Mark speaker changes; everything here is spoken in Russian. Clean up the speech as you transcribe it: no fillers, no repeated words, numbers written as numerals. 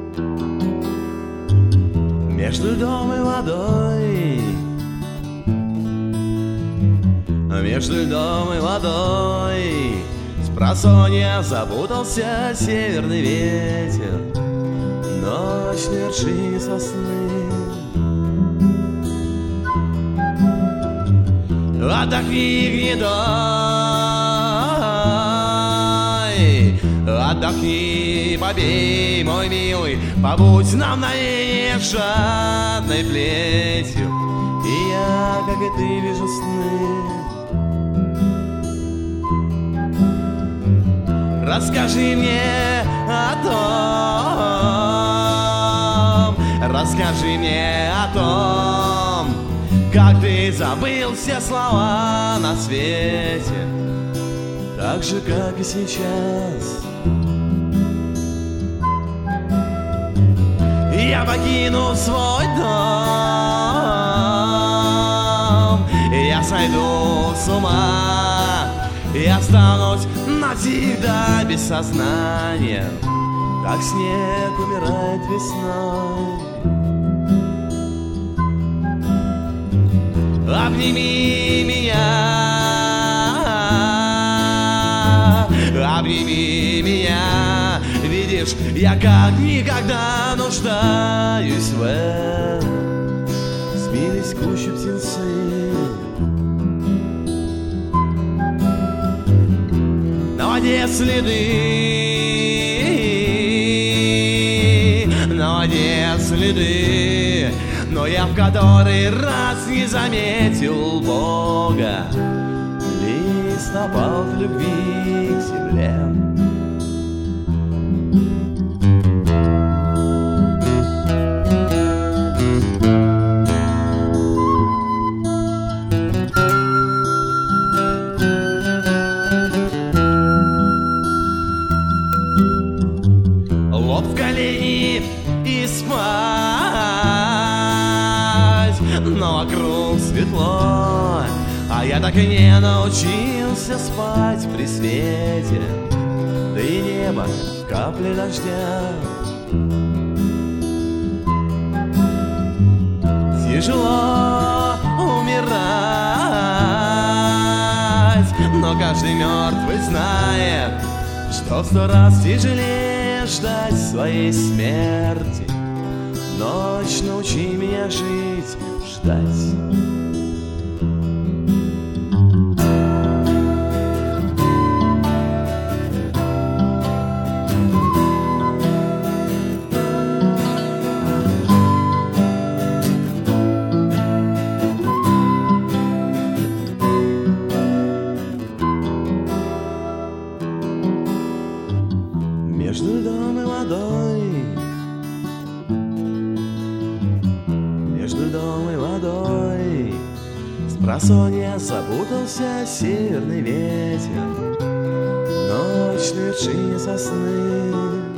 Speaker 1: Между льдом и водой, между льдом и водой, спросонья запутался северный ветер. Ночь на вершине сосны. Отдохни, гнедой, отдохни, побей, мой милый, побудь нам навеки жадной плетью. И я, как и ты, вижу сны. Расскажи мне о том, расскажи мне о том, как ты забыл все слова на свете, так же, как и сейчас. Я покину свой дом, я сойду с ума, я останусь навсегда без сознания, как снег умирает весной. Обними меня, обними меня. Видишь, я как никогда нуждаюсь в этом. Сбились кучу птенцы. На воде следы, на воде следы, но я в который раз не заметил Бога. Лист опал в любви к земле. Лоб в колени и спать, но вокруг светло, а я так и не научился спать при свете, да и небо капли дождя. Тяжело умирать, но каждый мертвый знает, что в 100 раз тяжелее ждать своей смерти. Ночь, научи меня жить, ждать. Между льдом и водой, между льдом и водой, спросонья запутался северный ветер. Ночь на вершине сосны.